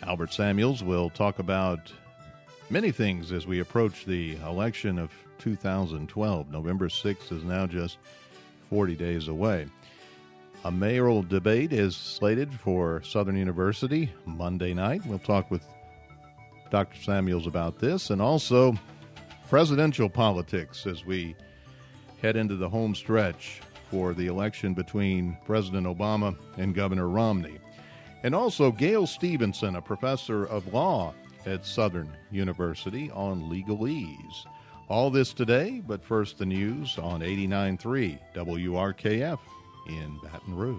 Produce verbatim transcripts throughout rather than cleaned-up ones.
Albert Samuels will talk about many things as we approach the election of two thousand twelve. November sixth is now just forty days away. A mayoral debate is slated for Southern University Monday night. We'll talk with Doctor Samuels about this, and also presidential politics as we head into the home stretch for the election between President Obama and Governor Romney. And also Gail Stevenson, a professor of law at Southern University, on legalese. All this today, but first the news on eighty-nine point three W R K F in Baton Rouge.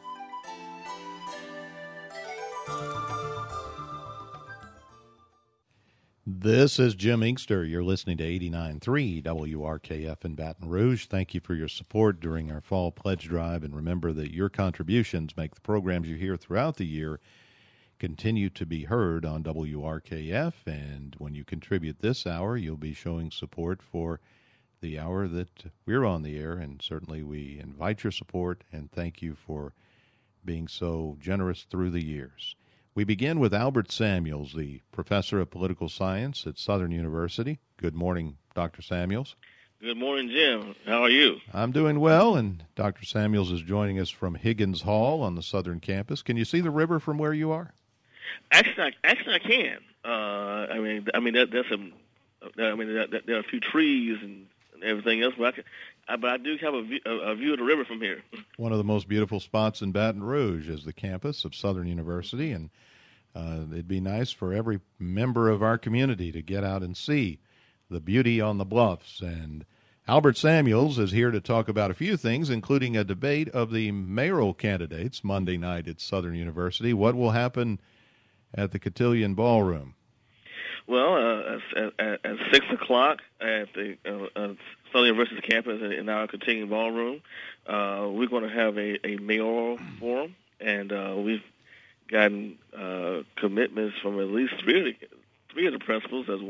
This is Jim Inkster. You're listening to eighty-nine point three W R K F in Baton Rouge. Thank you for your support during our fall pledge drive, and remember that your contributions make the programs you hear throughout the year continue to be heard on W R K F, and when you contribute this hour, you'll be showing support for the hour that we're on the air, and certainly we invite your support and thank you for being so generous through the years. We begin with Albert Samuels, the professor of political science at Southern University. Good morning, Doctor Samuels. Good morning, Jim. How are you? I'm doing well, and Doctor Samuels is joining us from Higgins Hall on the Southern campus. Can you see the river from where you are? Actually, I, actually, I can. Uh, I mean, I mean, there, there's some. I mean, there, there are a few trees and, and everything else, but I, can, I, but I do have a view, a, a view of the river from here. One of the most beautiful spots in Baton Rouge is the campus of Southern University, and uh, it'd be nice for every member of our community to get out and see the beauty on the bluffs. And Albert Samuels is here to talk about a few things, including a debate of the mayoral candidates Monday night at Southern University. What will happen at the Cotillion Ballroom? Well, uh, at, at, at six o'clock at the uh, uh, Southern University campus in our Cotillion Ballroom, uh, we're going to have a, a mayoral forum, and uh, we've gotten uh, commitments from at least three of the, three of the principals. As,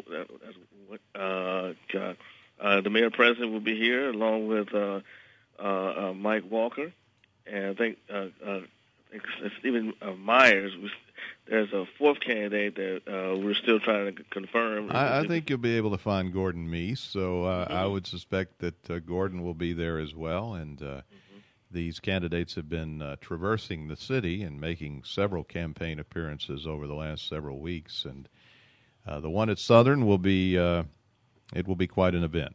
as uh, uh, the mayor president will be here, along with uh, uh, uh, Mike Walker, and I think, uh, uh, I think Stephen uh, Myers was. There's a fourth candidate that uh, we're still trying to confirm. I, I think you'll be able to find Gordon Meese, so uh, mm-hmm. I would suspect that uh, Gordon will be there as well. And uh, mm-hmm. these candidates have been uh, traversing the city and making several campaign appearances over the last several weeks. And uh, the one at Southern will be uh, it will be quite an event.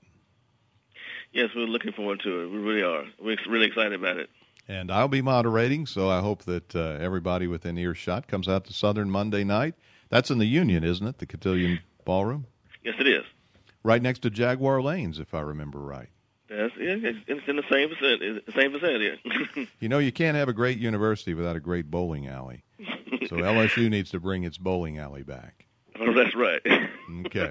Yes, we're looking forward to it. We really are. We're really excited about it. And I'll be moderating, so I hope that uh, everybody within earshot comes out to Southern Monday night. That's in the Union, isn't it, the Cotillion Ballroom? Yes, it is. Right next to Jaguar Lanes, if I remember right. Yes, it's in the same vicinity. Same vicinity. You know, you can't have a great university without a great bowling alley. So L S U needs to bring its bowling alley back. Oh, that's right. Okay.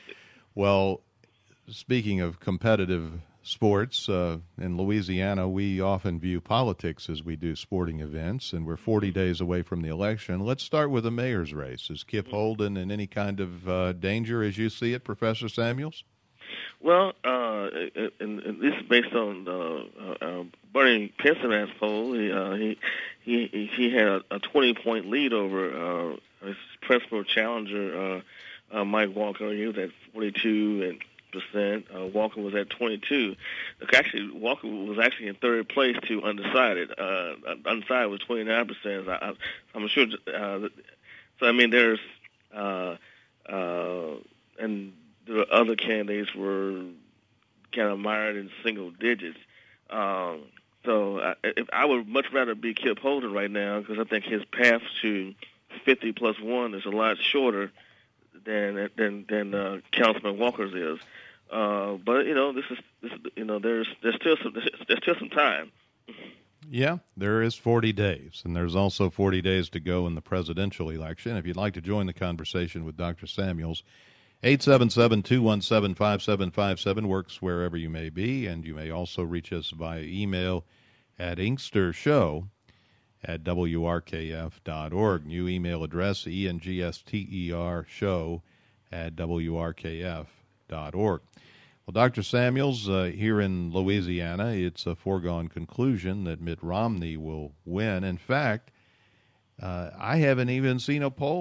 Well, speaking of competitive sports, uh, in Louisiana, we often view politics as we do sporting events, and we're forty days away from the election. Let's start with the mayor's race. Is Kip Holden in any kind of uh, danger as you see it, Professor Samuels? Well, uh, and, and this is based on uh, uh, Bernie Pennsylvania's poll. He, uh, he he he had a twenty-point lead over uh, his principal challenger, uh, uh, Mike Walker. He was at forty-two and percent. Uh, Walker was at twenty-two. Actually, Walker was actually in third place to undecided. Uh, undecided was twenty-nine percent. I, I'm sure. Uh, so I mean, there's uh, uh, and the other candidates were kind of mired in single digits. Um, so I, if I would much rather be Kip Holden right now, because I think his path to fifty plus one is a lot shorter than than than uh, Councilman Walker's is. Uh, but you know, this is this is, you know, there's there's still some there's still some time. Yeah, there is forty days, and there's also forty days to go in the presidential election. If you'd like to join the conversation with Doctor Samuels, eight seven seven, two one seven, five seven five seven works wherever you may be, and you may also reach us via email at inkstershow at W R K F dot org. New email address, E N G S T E R show at W R K F dot org. Well, Doctor Samuels, uh, here in Louisiana, it's a foregone conclusion that Mitt Romney will win. In fact, uh, I haven't even seen a poll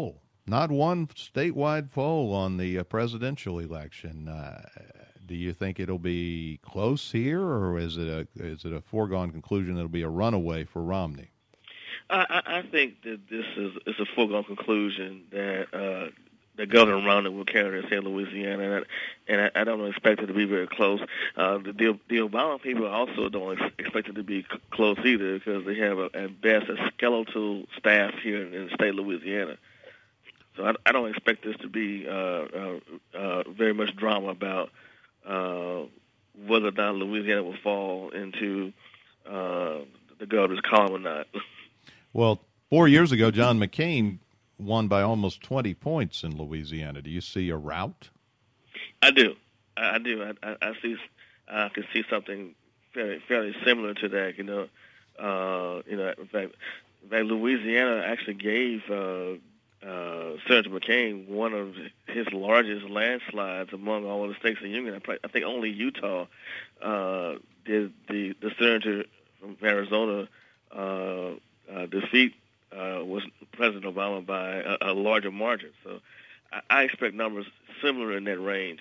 not one statewide poll on the uh, presidential election. Uh, do you think it'll be close here, or is it a is it a foregone conclusion it'll be a runaway for Romney? I, I think that this is, is a foregone conclusion that uh, that Governor Romney will carry the state of Louisiana, and, I, and I, I don't expect it to be very close. Uh, the, the the Obama people also don't ex- expect it to be c- close either, because they have, a, at best, a skeletal staff here in, in the state of Louisiana. So I, I don't expect this to be uh, uh, uh, very much drama about uh, whether or not Louisiana will fall into uh, the governor's column or not. Well, four years ago, John McCain won by almost twenty points in Louisiana. Do you see a rout? I do. I, I do. I, I, I see. I can see something fairly, fairly similar to that. You know, uh, you know. In fact, in fact, Louisiana actually gave uh, uh, Senator McCain one of his largest landslides among all of the states in the union. I, I think only Utah uh, did the the senator from Arizona uh, uh, defeat. Uh, was President Obama by a, a larger margin. So I, I expect numbers similar in that range.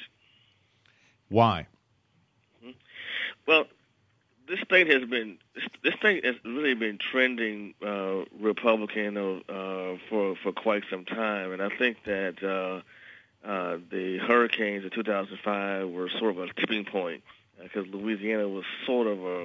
Why? Mm-hmm. Well, this state has been this, this state has really been trending uh, Republican uh, for for quite some time, and I think that uh, uh, the hurricanes of two thousand five were sort of a tipping point, because uh, Louisiana was sort of a,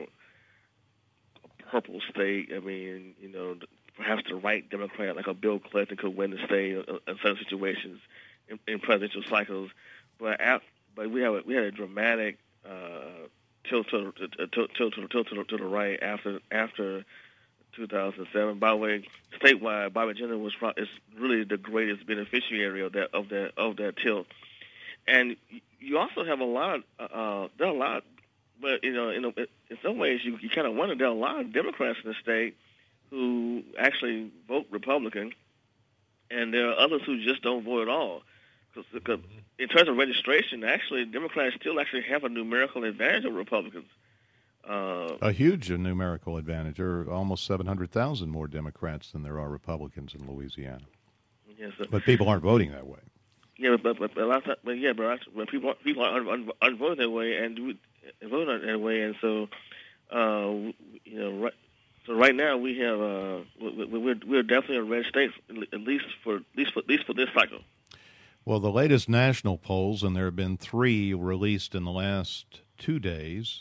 a purple state. I mean, you know. Perhaps the right Democrat, like a Bill Clinton, could win the state in certain situations in, in presidential cycles. But after, but we have a, we had a dramatic uh, tilt to, to, to, to, to, to, to the right after after two thousand seven. By the way, statewide, Bobby Junior was is really the greatest beneficiary of that of that of that tilt. And you also have a lot. Uh, there are a lot, but you know, in, a, in some ways, you, you kind of wonder there are a lot of Democrats in the state who actually vote Republican, and there are others who just don't vote at all. Because in terms of registration, actually, Democrats still actually have a numerical advantage over Republicans. Uh, a huge numerical advantage. There are almost seven hundred thousand more Democrats than there are Republicans in Louisiana. Yes, sir. But people aren't voting that way. Yeah, but but, but a lot of time, but yeah, but when people people aren't, aren't, aren't voting that way and do vote that way, and so uh, you know, right. So right now we have uh, we're we're definitely a red state, at least for at least for at least for this cycle. Well, the latest national polls, and there have been three released in the last two days,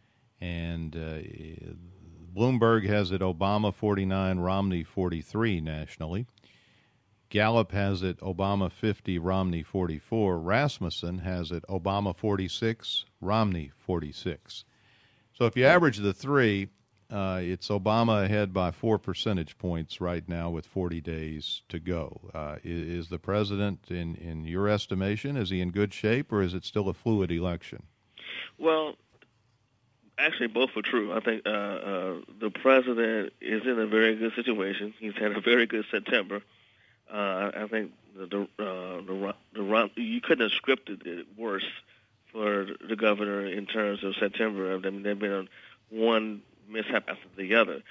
and uh, Bloomberg has it Obama forty-nine, Romney forty-three nationally. Gallup has it Obama fifty, Romney forty-four. Rasmussen has it Obama forty-six, Romney forty-six. So if you average the three, Uh, it's Obama ahead by four percentage points right now with forty days to go. Uh, is, is the president, in, in your estimation, is he in good shape, or is it still a fluid election? Well, actually, both are true. I think uh, uh, the president is in a very good situation. He's had a very good September. Uh, I think the the, uh, the the you couldn't have scripted it worse for the governor in terms of September. I mean, they've been on one mishap after the other.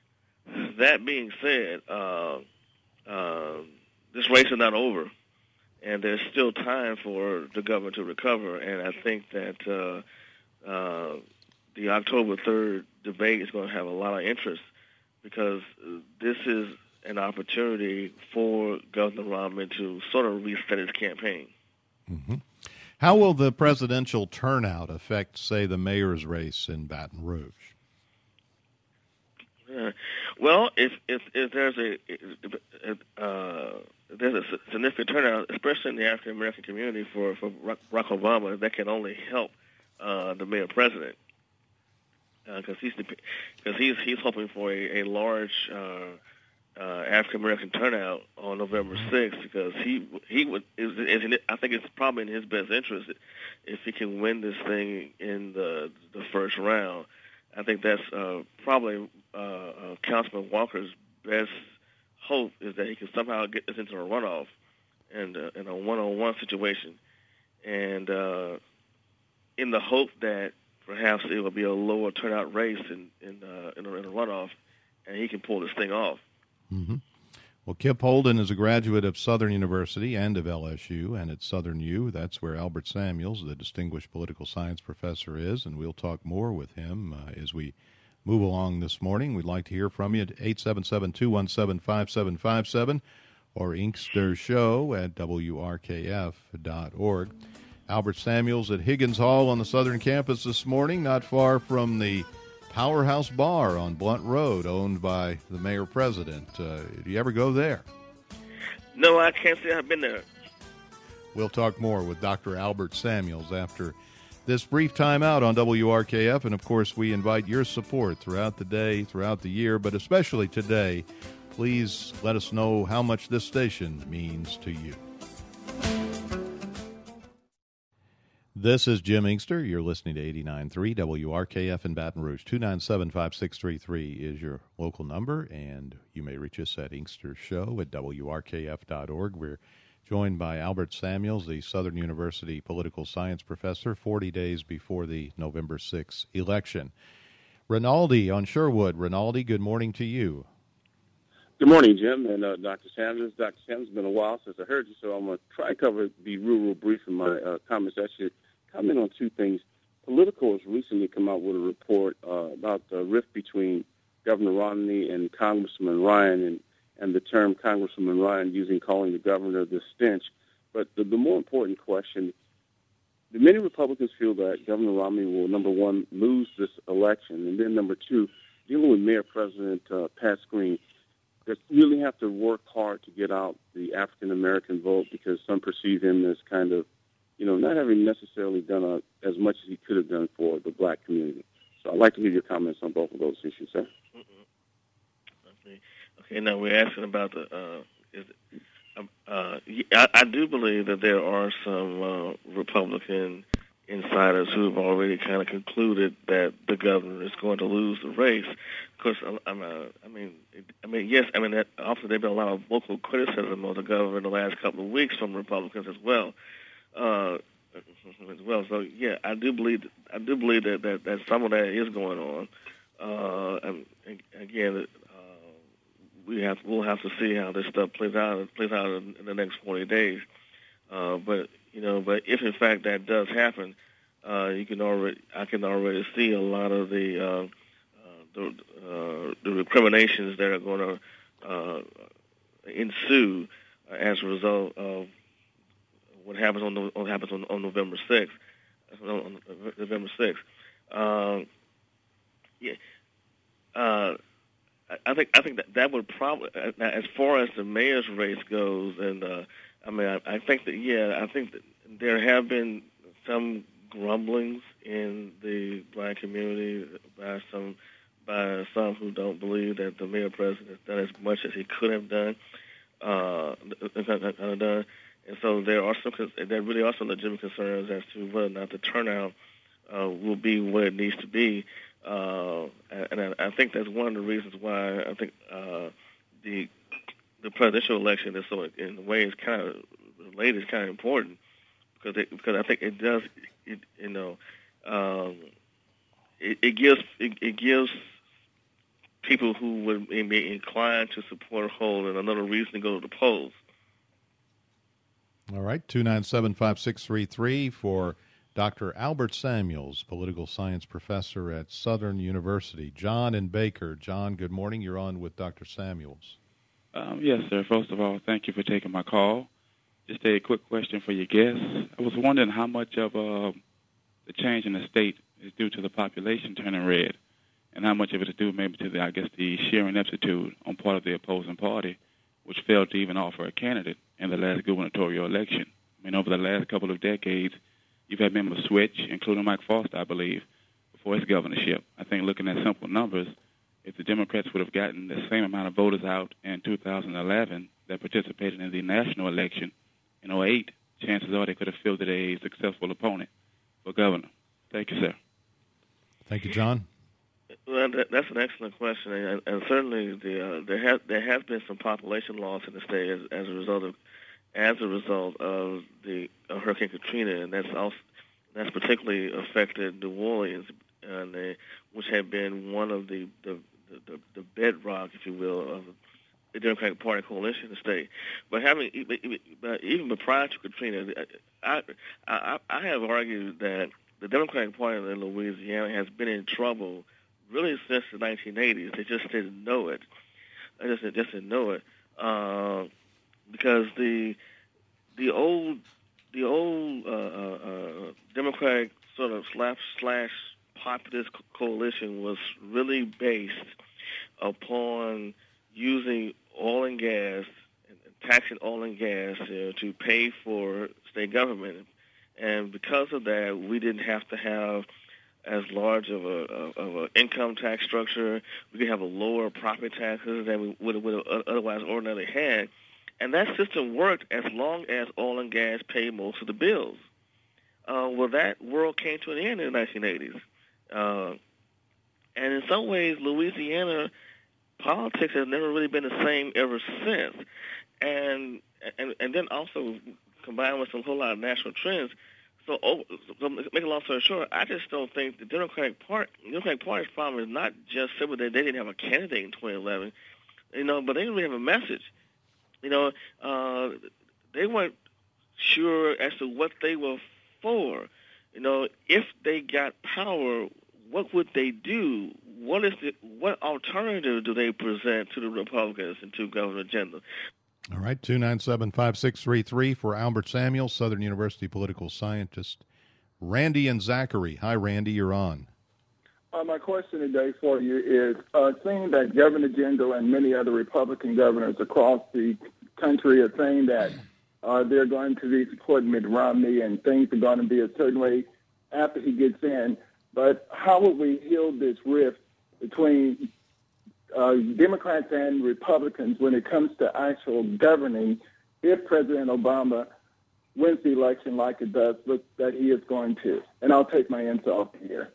That being said, uh, uh, this race is not over, and there's still time for the governor to recover. And I think that uh, uh, the October third debate is going to have a lot of interest, because this is an opportunity for Governor Romney to sort of reset his campaign. Mm-hmm. How will the presidential turnout affect, say, the mayor's race in Baton Rouge? Uh, well, if if, if there's a uh, there's a significant turnout, especially in the African American community for for Barack Obama, that can only help uh, the mayor president, because uh, he's because he's he's hoping for a, a large uh, uh, African American turnout on November sixth, because he he would is, is in, I think it's probably in his best interest if he can win this thing in the the first round. I think that's uh, probably uh, uh, Councilman Walker's best hope, is that he can somehow get this into a runoff and uh, in a one-on-one situation, and uh, in the hope that perhaps it will be a lower turnout race in in, uh, in, a, in a runoff, and he can pull this thing off. Mm-hmm. Well, Kip Holden is a graduate of Southern University and of L S U, and at Southern U, that's where Albert Samuels, the distinguished political science professor, is, and we'll talk more with him uh, as we move along this morning. We'd like to hear from you at eight seven seven, two one seven, five seven five seven or Inkster Show at W R K F dot org. Albert Samuels at Higgins Hall on the Southern campus this morning, not far from the Powerhouse Bar on Blunt Road, owned by the mayor-president. Uh, do you ever go there? No, I can't say I've been there. We'll talk more with Doctor Albert Samuels after this brief time out on W R K F. And, of course, we invite your support throughout the day, throughout the year, but especially today. Please let us know how much this station means to you. This is Jim Inkster. You're listening to eighty-nine point three W R K F in Baton Rouge. two nine seven, five six three three is your local number, and you may reach us at Inkster Show at W R K F dot org. We're joined by Albert Samuels, the Southern University political science professor, forty days before the November sixth election. Rinaldi on Sherwood. Rinaldi, good morning to you. Good morning, Jim, and uh, Doctor Samuels. Doctor Samuels, it's been a while since I heard you, so I'm going to try to cover, be real, real brief in my uh, comments. I should comment on two things. Politico has recently come out with a report uh, about the rift between Governor Romney and Congressman Ryan, and, and the term Congressman Ryan using calling the governor the stench. But the, the more important question, many Republicans feel that Governor Romney will, number one, lose this election, and then number two, dealing with Mayor President uh, Pat Screen, they really have to work hard to get out the African-American vote because some perceive him as kind of, you know, not having necessarily done a, as much as he could have done for the black community. So I'd like to hear your comments on both of those issues, sir. Mm-hmm. Okay. Okay, now we're asking about the, uh, is it, um, uh, I, I do believe that there are some uh, Republican insiders who have already kind of concluded that the governor is going to lose the race. Of course, I'm, uh, I mean, I mean, yes, I mean, that, often there's been a lot of vocal criticism of the governor in the last couple of weeks from Republicans as well. Uh, as well, so yeah, I do believe, I do believe that that, that some of that is going on. Uh, and, again, uh, we have we'll have to see how this stuff plays out plays out in, in the next forty days. Uh, but you know, but if in fact that does happen, uh, you can already I can already see a lot of the uh, uh, the, uh, the recriminations that are going to uh, ensue as a result of what happens on the, what happens on, on November sixth. On November sixth. Uh, yeah. Uh, I think I think that that would probably, as far as the mayor's race goes, and uh, I mean, I, I think that yeah, I think that there have been some grumblings in the black community by some by some who don't believe that the mayor president has done as much as he could have done. Uh, done. And so there are some there really are some legitimate concerns as to whether or not the turnout uh, will be what it needs to be. Uh, and I, I think that's one of the reasons why I think uh, the the presidential election is so, in a way, is kind of related, is kind of important because it, because I think it does, it, you know, um, it, it gives it, it gives people who would be inclined to support Holden another reason to go to the polls. All right, two nine seven, five six three three for Doctor Albert Samuels, political science professor at Southern University. John in Baker. John, good morning. You're on with Doctor Samuels. Um, yes, sir. First of all, thank you for taking my call. Just a quick question for your guests. I was wondering how much of uh, the change in the state is due to the population turning red, and how much of it is due maybe to the, I guess, the sheer ineptitude on part of the opposing party, which failed to even offer a candidate in the last gubernatorial election. I mean, over the last couple of decades, you've had members switch, including Mike Foster, I believe, before his governorship. I think looking at simple numbers, if the Democrats would have gotten the same amount of voters out in two thousand eleven that participated in the national election in oh eight, chances are they could have fielded a successful opponent for governor. Thank you, sir. Thank you, John. Well, that, that's an excellent question, and, and certainly the, uh, there has there has been some population loss in the state as, as a result of as a result of the uh, Hurricane Katrina, and that's also that's particularly affected New Orleans, and they, which had been one of the the, the, the bedrock, if you will, of the Democratic Party coalition in the state. But having even, even prior to Katrina, I, I I have argued that the Democratic Party in Louisiana has been in trouble really since the nineteen eighties. They just didn't know it. They just, just didn't know it uh, because the the old the old uh, uh, Democratic sort of slash slash populist coalition was really based upon using oil and gas and taxing oil and gas uh, to pay for state government, and because of that, we didn't have to have as large of a of an income tax structure. We could have a lower property taxes than we would would have otherwise ordinarily had, and that system worked as long as oil and gas paid most of the bills. Uh, well, that world came to an end in the nineteen eighties, uh, and in some ways, Louisiana politics has never really been the same ever since. And and and then also combined with a whole lot of national trends. So, oh, so make a long story short, I just don't think the Democratic Party, the Democratic Party's problem is not just simply that they didn't have a candidate in twenty eleven, you know, but they didn't really have a message. You know, uh, they weren't sure as to what they were for. You know, if they got power, what would they do? What is the, what alternative do they present to the Republicans and to Governor Jindal? All right, two nine seven, five six three three for Albert Samuel, Southern University political scientist. Randy and Zachary. Hi, Randy, you're on. Uh, my question today for you is, uh, seeing that Governor Jindal and many other Republican governors across the country are saying that uh, they're going to be supporting Mitt Romney and things are going to be a certain way after he gets in, but how would we heal this rift between uh, Democrats and Republicans when it comes to actual governing if President Obama wins the election like it does look that he is going to? And I'll take my answer off here.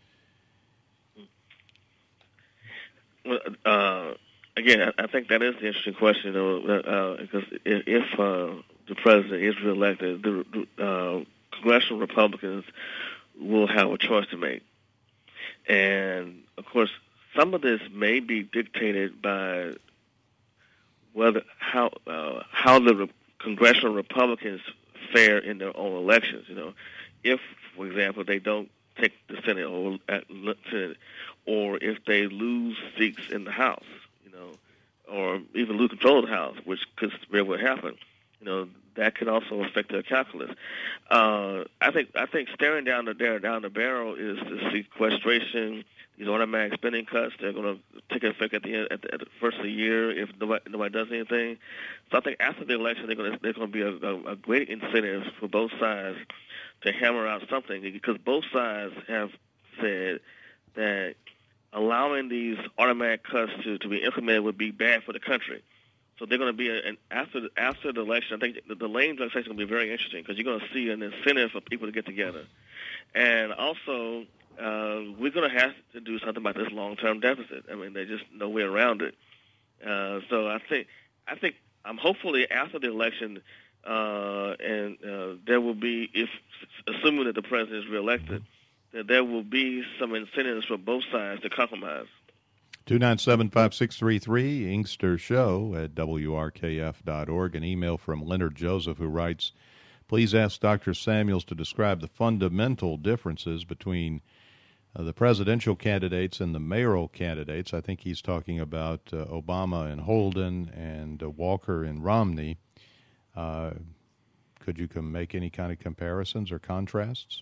Well, uh, again, I think that is the interesting question, though, uh, because if, if uh, the president is reelected, the uh, congressional Republicans will have a choice to make. And, of course, some of this may be dictated by whether how uh, how the re- congressional Republicans fare in their own elections. You know, if, for example, they don't take the Senate or uh, Senate, or if they lose seats in the House, you know, or even lose control of the House, which could very well happen. You know, that could also affect their calculus. Uh, I think I think staring down the down the barrel is the sequestration, these automatic spending cuts. They're going to take effect at the end, at the, at the first of the year if nobody, nobody does anything. So I think after the election, they're going to, there's going to be a, a, a great incentive for both sides to hammer out something, because both sides have said that allowing these automatic cuts to, to be implemented would be bad for the country. So they're going to be, a, and after the, after the election, I think the, the Lane legislation is going to be very interesting, because you're going to see an incentive for people to get together. And also, uh, we're going to have to do something about this long-term deficit. I mean, there's just no way around it. Uh, so I think, I think, I'm hopefully after the election, uh, and uh, there will be, if assuming that the president is reelected, that there will be some incentives for both sides to compromise. two nine seven, five six three three, Inkster Show at W R K F dot org. An email from Leonard Joseph, who writes, please ask Doctor Samuels to describe the fundamental differences between uh, the presidential candidates and the mayoral candidates. I think he's talking about uh, Obama and Holden and uh, Walker and Romney. Uh, could you com- make any kind of comparisons or contrasts?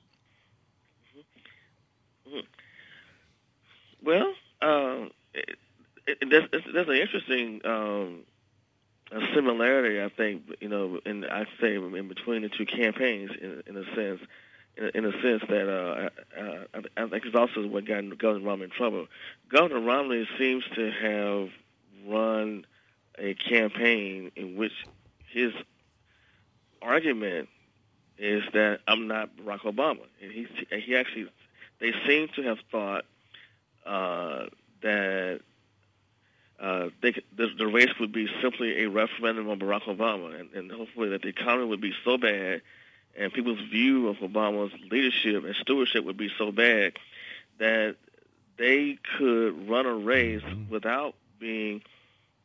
Mm-hmm. Mm-hmm. Well, uh, it, it, there's, there's an interesting um, a similarity, I think, you know, in I say in between the two campaigns, in, in a sense, in a, in a sense that uh, uh, I, I think it's also what got Governor Romney in trouble. Governor Romney seems to have run a campaign in which his argument is that I'm not Barack Obama, and he he actually they seem to have thought uh, that. Uh, they, the, the race would be simply a referendum on Barack Obama, and, and hopefully that the economy would be so bad and people's view of Obama's leadership and stewardship would be so bad that they could run a race without being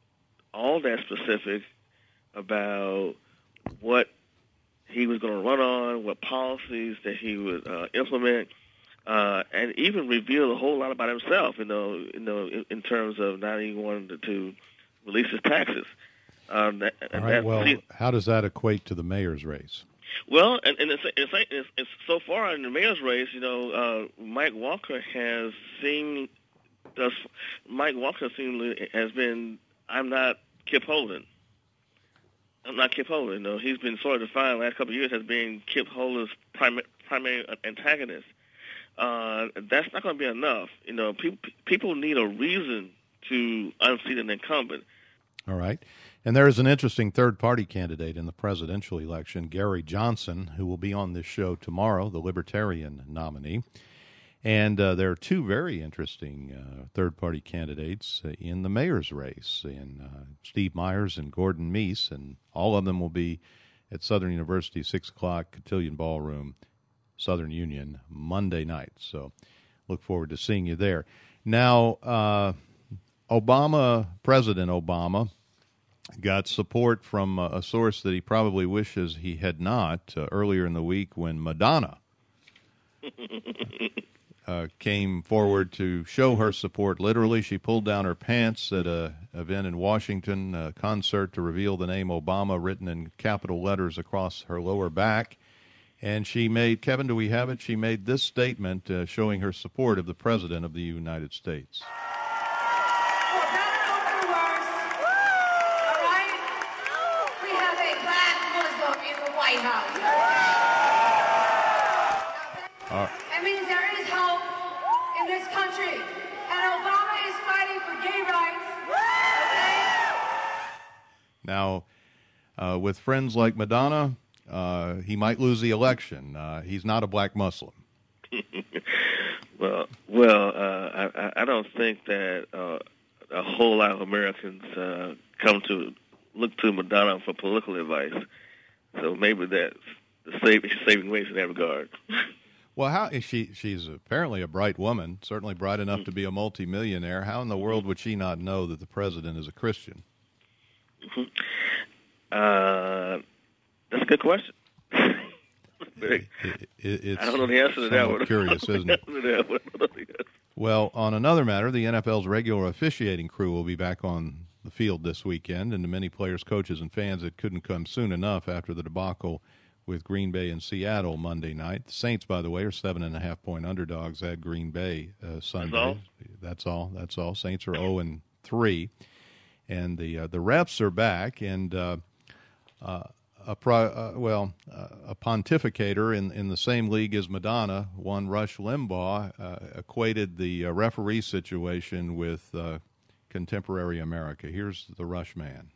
all that specific about what he was going to run on, what policies that he would uh, implement, uh, and even reveal a whole lot about himself. You know, you know, in, in terms of not even wanting to, to release his taxes. Um, that, All right. Well, see, how does that equate to the mayor's race? Well, and, and it's, it's, it's, it's so far in the mayor's race, you know, uh, Mike Walker has seen. Does Mike Walker seemingly has been? I'm not Kip Holden. I'm not Kip Holden. You know, he's been sort of defined the last couple of years as being Kip Holden's primary, primary antagonist. Uh, that's not going to be enough. You know, people people need a reason to unseat an incumbent. All right. And there is an interesting third-party candidate in the presidential election, Gary Johnson, who will be on this show tomorrow, the Libertarian nominee. And uh, there are two very interesting uh, third-party candidates uh, in the mayor's race, in uh, Steve Myers and Gordon Meese, and all of them will be at Southern University, six o'clock, Cotillion Ballroom, Southern Union, Monday night. So look forward to seeing you there. Now, uh, Obama, President Obama, got support from uh, a source that he probably wishes he had not uh, earlier in the week when Madonna uh, came forward to show her support. Literally, she pulled down her pants at a event in Washington, a concert to reveal the name Obama written in capital letters across her lower back. And she made, Kevin, do we have it? She made this statement uh, showing her support of the President of the United States. White House. Uh, That means there is hope in this country, and Obama is fighting for gay rights. Okay? Now, uh, with friends like Madonna, uh, he might lose the election. Uh, he's not a black Muslim. well, well, uh, I, I don't think that uh, a whole lot of Americans uh, come to look to Madonna for political advice. So maybe that's the saving, saving grace in that regard. Well, how is she? She's apparently a bright woman, certainly bright enough to be a multimillionaire. How in the world would she not know that the president is a Christian? Mm-hmm. Uh, that's a good question. it, it, I don't know the answer to that one. Curious, isn't it? Well, on another matter, the N F L's regular officiating crew will be back on the field this weekend, and to many players, coaches, and fans, it couldn't come soon enough after the debacle with Green Bay and Seattle Monday night. The Saints, by the way, are seven and a half point underdogs at Green Bay uh, Sunday. That's all. That's all. That's all. Saints are zero and three, and the uh, the refs are back, and uh, uh, a pro, uh, well uh, a pontificator in in the same league as Madonna, one Rush Limbaugh, uh, equated the uh, referee situation with Uh, contemporary America. Here's the Rush man.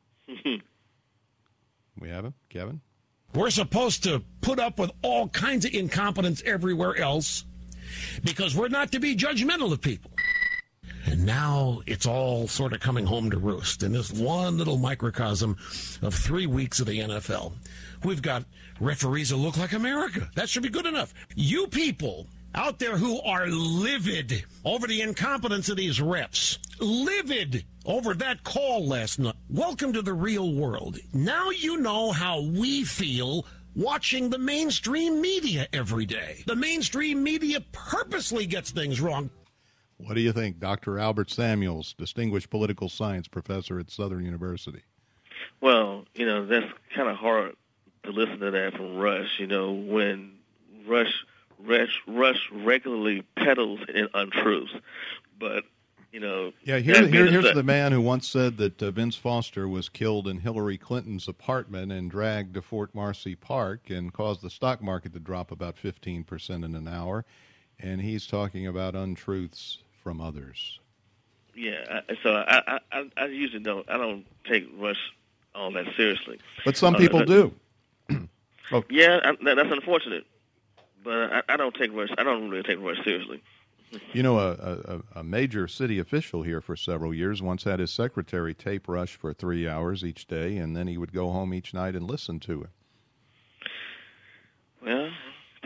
We have him, Kevin? We're supposed to put up with all kinds of incompetence everywhere else because we're not to be judgmental of people. And now it's all sort of coming home to roost in this one little microcosm of three weeks of the N F L. We've got referees that look like America. That should be good enough. You people out there who are livid over the incompetence of these refs, livid over that call last night. Welcome to the real world. Now you know how we feel watching the mainstream media every day. The mainstream media purposely gets things wrong. What do you think, Doctor Albert Samuels, distinguished political science professor at Southern University? Well, you know, that's kind of hard to listen to that from Rush. You know, when Rush Rush, Rush regularly peddles in untruths, but, you know... Yeah, here, here, here's the man who once said that uh, Vince Foster was killed in Hillary Clinton's apartment and dragged to Fort Marcy Park and caused the stock market to drop about fifteen percent in an hour, and he's talking about untruths from others. Yeah, so I, I, I usually don't, I don't take Rush all that seriously. But some people uh, do. oh. Yeah, I, that's unfortunate. But I, I don't take Rush. I don't really take Rush seriously. You know, a, a, a major city official here for several years once had his secretary tape Rush for three hours each day, and then he would go home each night and listen to it. Well,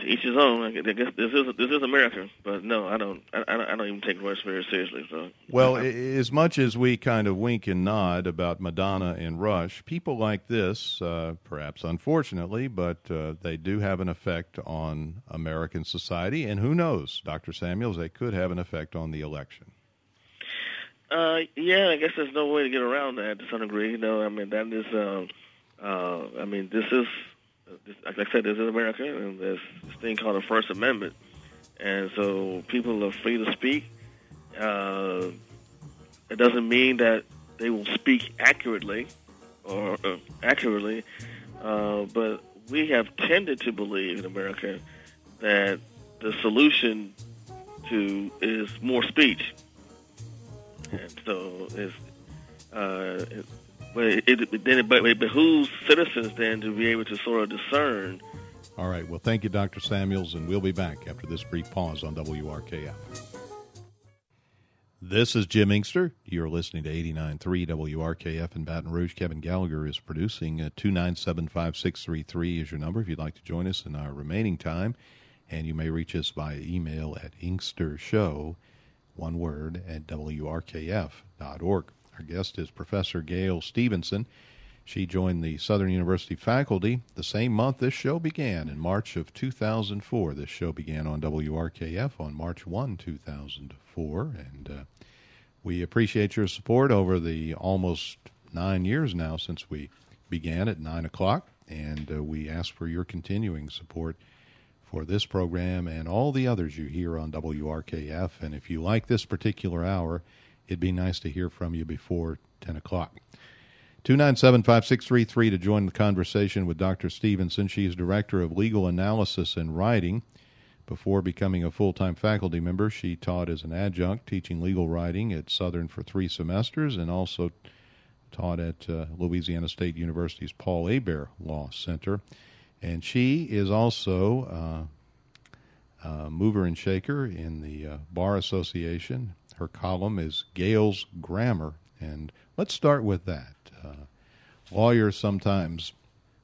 to each his own. I guess this is this is America, but no, I don't. I, I don't even take Royce very seriously. So, well, as much as we kind of wink and nod about Madonna and Rush, people like this, uh, perhaps unfortunately, but uh, they do have an effect on American society, and who knows, Doctor Samuels, they could have an effect on the election. Uh, yeah, I guess there's no way to get around that to some degree. You know, I mean, that is. Uh, uh, I mean, this is. Like I said, this is America, and there's this thing called the First Amendment, and so people are free to speak. Uh, it doesn't mean that they will speak accurately, or uh, accurately, uh, but we have tended to believe in America that the solution to is more speech, and so it's. Uh, it, But it, it, then it, but it behooves citizens then to be able to sort of discern. All right. Well, thank you, Doctor Samuels, and we'll be back after this brief pause on W R K F. This is Jim Inkster. You're listening to eighty-nine point three W R K F in Baton Rouge. Kevin Gallagher is producing. Uh, two nine seven, five six three three is your number if you'd like to join us in our remaining time. And you may reach us by email at inkstershow, one word, at W R K F dot org. Our guest is Professor Gail Stevenson. She joined the Southern University faculty the same month this show began, in March of two thousand four. This show began on W R K F on March first, two thousand four, and uh, we appreciate your support over the almost nine years now since we began at nine o'clock, and uh, we ask for your continuing support for this program and all the others you hear on W R K F. And if you like this particular hour, it'd be nice to hear from you before ten o'clock. two nine seven, five six three three to join the conversation with Doctor Stevenson. She's Director of Legal Analysis and Writing. Before becoming a full-time faculty member, she taught as an adjunct, teaching legal writing at Southern for three semesters, and also taught at uh, Louisiana State University's Paul Hebert Law Center. And she is also uh, a mover and shaker in the uh, Bar Association. Her column is Gail's Grammar, and let's start with that. Uh, lawyers sometimes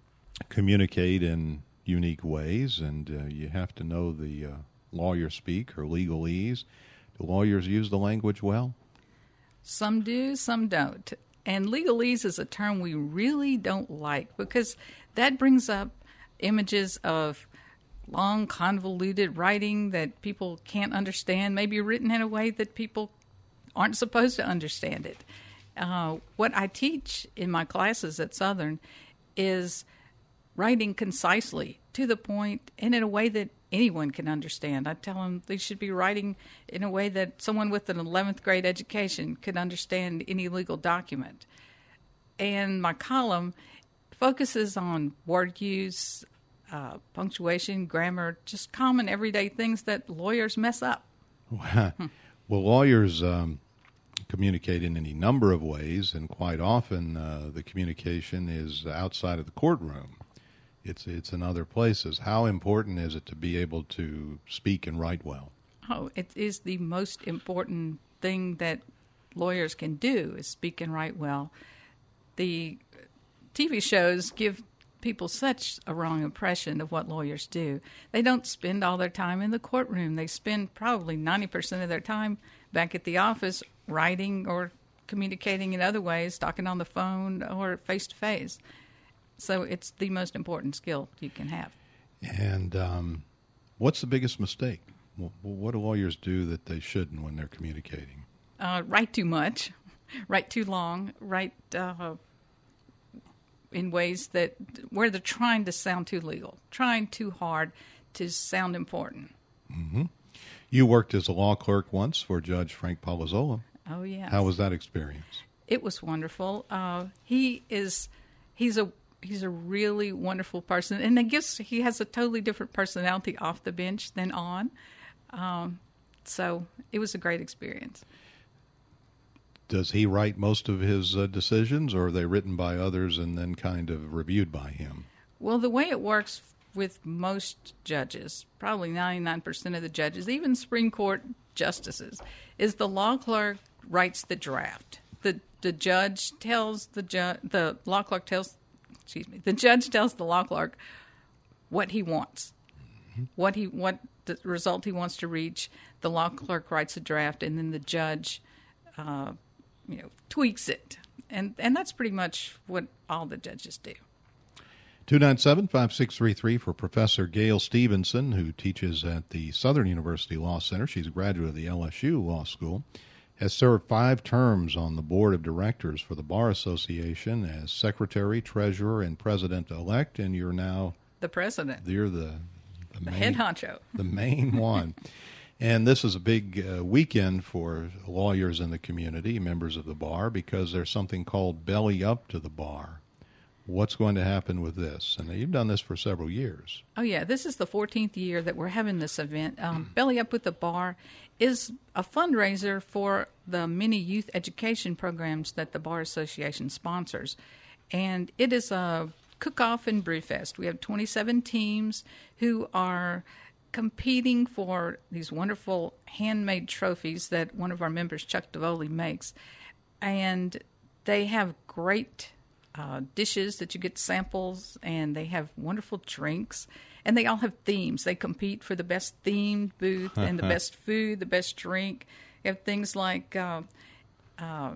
communicate in unique ways, and uh, you have to know the uh, lawyer speak or legalese. Do lawyers use the language well? Some do, some don't. And legalese is a term we really don't like because that brings up images of long, convoluted writing that people can't understand, maybe written in a way that people aren't supposed to understand it. Uh, what I teach in my classes at Southern is writing concisely, to the point, and in a way that anyone can understand. I tell them they should be writing in a way that someone with an eleventh grade education could understand any legal document. And my column focuses on word use, Uh, punctuation, grammar, just common everyday things that lawyers mess up. Well, lawyers um, communicate in any number of ways, and quite often uh, the communication is outside of the courtroom. It's it's in other places. How important is it to be able to speak and write well? Oh, it is the most important thing that lawyers can do, is speak and write well. The T V shows give people such a wrong impression of what lawyers do. They don't spend all their time in the courtroom. They spend probably ninety percent of their time back at the office writing or communicating in other ways, talking on the phone or face-to-face. So it's the most important skill you can have. And um, what's the biggest mistake? What do lawyers do that they shouldn't when they're communicating? Uh, write too much, write too long, write uh, in ways that where they're trying to sound too legal, trying too hard to sound important. Mm-hmm. You worked as a law clerk once for Judge Frank Palazzolo. Oh, yeah. How was that experience? It was wonderful. Uh, he is he's a he's a really wonderful person, and I guess he has a totally different personality off the bench than on. Um, so it was a great experience. Does he write most of his uh, decisions, or are they written by others and then kind of reviewed by him? Well, the way it works with most judges, probably ninety-nine percent of the judges, even Supreme Court justices, is the law clerk writes the draft. The the judge tells the ju- the law clerk tells, excuse me, the judge tells the law clerk what he wants. Mm-hmm. what he what the result he wants to reach. The law clerk writes a draft, and then the judge, uh, you know, tweaks it, and and that's pretty much what all the judges do. two nine seven, five six three three for Professor Gail Stevenson, who teaches at the Southern University Law Center. She's a graduate of the L S U Law School. Has served five terms on the board of directors for the Bar Association as secretary, treasurer, and president-elect, and you're now the president. You're the, the, the main, head honcho. The main one. And this is a big uh, weekend for lawyers in the community, members of the bar, because there's something called Belly Up to the Bar. What's going to happen with this? And you've done this for several years. Oh, yeah. This is the fourteenth year that we're having this event. Um, Belly Up with the Bar is a fundraiser for the many youth education programs that the Bar Association sponsors. And it is a cook-off and brew fest. We have twenty-seven teams who are competing for these wonderful handmade trophies that one of our members, Chuck DeVoley, makes. And they have great uh, dishes that you get samples, and they have wonderful drinks. And they all have themes. They compete for the best themed booth and the best food, the best drink. You have things like uh, uh,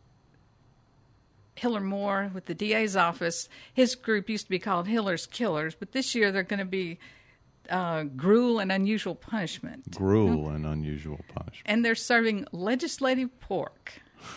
Hiller Moore with the D A's office. His group used to be called Hiller's Killers, but this year they're going to be uh, Gruel and Unusual Punishment. Gruel mm-hmm. and Unusual Punishment. And they're serving legislative pork.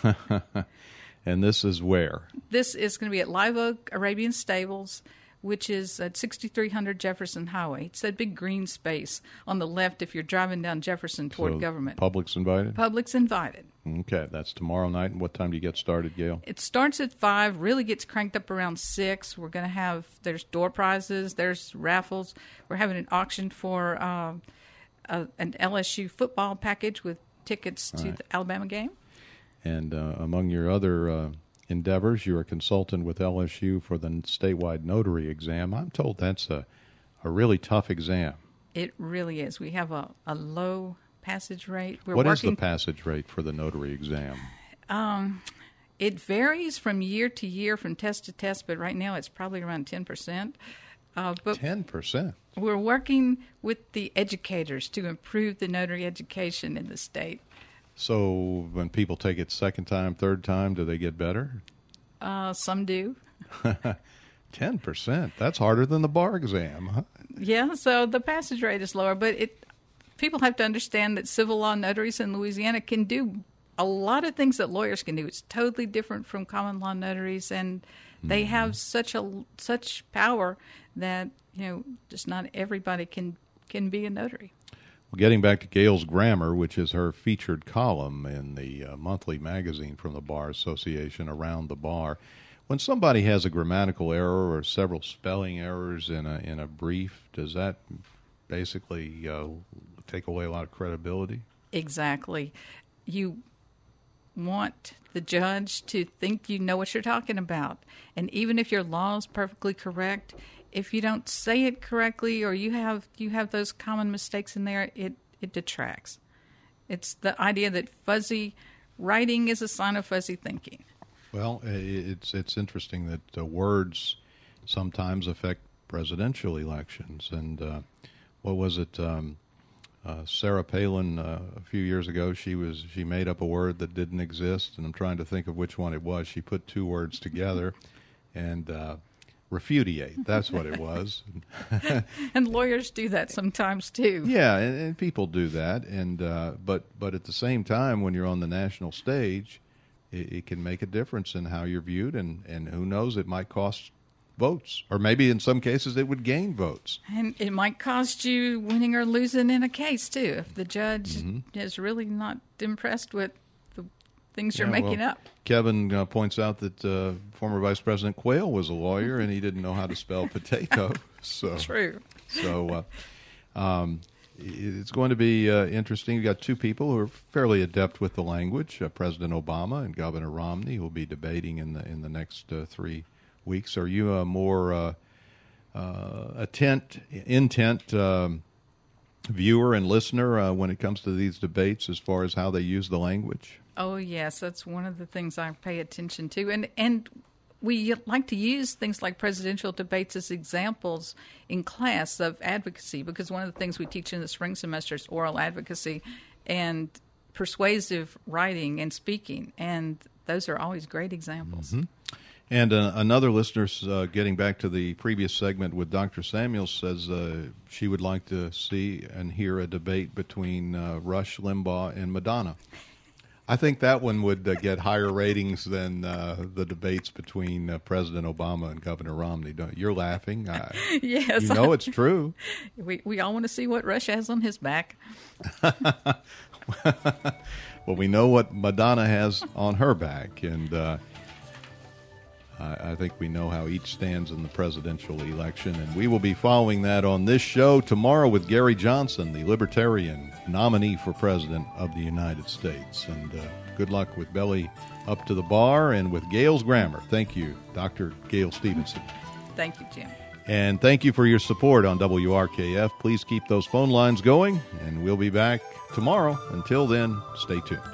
And this is where? This is going to be at Live Oak Arabian Stables, which is at sixty-three hundred Jefferson Highway. It's that big green space on the left if you're driving down Jefferson toward so government. Public's invited? Public's invited. Okay, that's tomorrow night. And what time do you get started, Gail? It starts at five, really gets cranked up around six. We're going to have, there's door prizes, there's raffles. We're having an auction for uh, a, an L S U football package with tickets to right. the Alabama game. And uh, among your other uh, endeavors, you're a consultant with L S U for the statewide notary exam. I'm told that's a, a really tough exam. It really is. We have a, a low passage rate. We're what working, is the passage rate for the notary exam? Um, it varies from year to year, from test to test, but right now it's probably around ten percent. Uh, but ten percent? We're working with the educators to improve the notary education in the state. So when people take it second time, third time, do they get better? Uh, some do. ten percent. That's harder than the bar exam, huh? Yeah, so the passage rate is lower, but it people have to understand that civil law notaries in Louisiana can do a lot of things that lawyers can do. It's totally different from common law notaries, and they mm-hmm. have such a such power that, you know, just not everybody can can be a notary. Well, getting back to Gail's Grammar, which is her featured column in the uh, monthly magazine from the Bar Association, Around the Bar, when somebody has a grammatical error or several spelling errors in a in a brief, does that basically uh, take away a lot of credibility? Exactly. You want the judge to think you know what you're talking about. And even if your law is perfectly correct, if you don't say it correctly or you have you have those common mistakes in there, it, it detracts. It's the idea that fuzzy writing is a sign of fuzzy thinking. Well, it's it's interesting that uh, words sometimes affect presidential elections. And uh, what was it? Um, uh, Sarah Palin uh, a few years ago, she was she made up a word that didn't exist, and I'm trying to think of which one it was. She put two words together, and uh, refudiate. That's what it was. And lawyers do that sometimes too. Yeah, and, and people do that. And uh, but but at the same time, when you're on the national stage, it, it can make a difference in how you're viewed, and, and who knows, it might cost votes, or maybe in some cases it would gain votes. And it might cost you winning or losing in a case too, if the judge mm-hmm. is really not impressed with the things you're yeah, making well, up. Kevin uh, points out that uh, former Vice President Quayle was a lawyer and he didn't know how to spell potato. So true. So uh, um, it's going to be uh, interesting. You've got two people who are fairly adept with the language, uh, President Obama and Governor Romney, who will be debating in the in the next uh, three weeks. Are you a more uh, uh, attent, intent um, viewer and listener uh, when it comes to these debates as far as how they use the language? Oh, yes. That's one of the things I pay attention to. And and we like to use things like presidential debates as examples in class of advocacy, because one of the things we teach in the spring semester is oral advocacy and persuasive writing and speaking, and those are always great examples. Mm-hmm. And uh, another listener, uh, getting back to the previous segment with Doctor Samuels, says uh, she would like to see and hear a debate between uh, Rush Limbaugh and Madonna. I think that one would uh, get higher ratings than uh, the debates between uh, President Obama and Governor Romney. Don't, you're laughing. I, yes. You know it's true. We we all want to see what Rush has on his back. Well, we know what Madonna has on her back, and uh, I, I think we know how each stands in the presidential election, and we will be following that on this show tomorrow with Gary Johnson, the Libertarian nominee for President of the United States. And uh, good luck with Belly Up to the Bar and with Gale's Grammar. Thank you, Doctor Gale Stevenson. Thank you, Jim. And thank you for your support on W R K F. Please keep those phone lines going, and we'll be back tomorrow. Until then, stay tuned.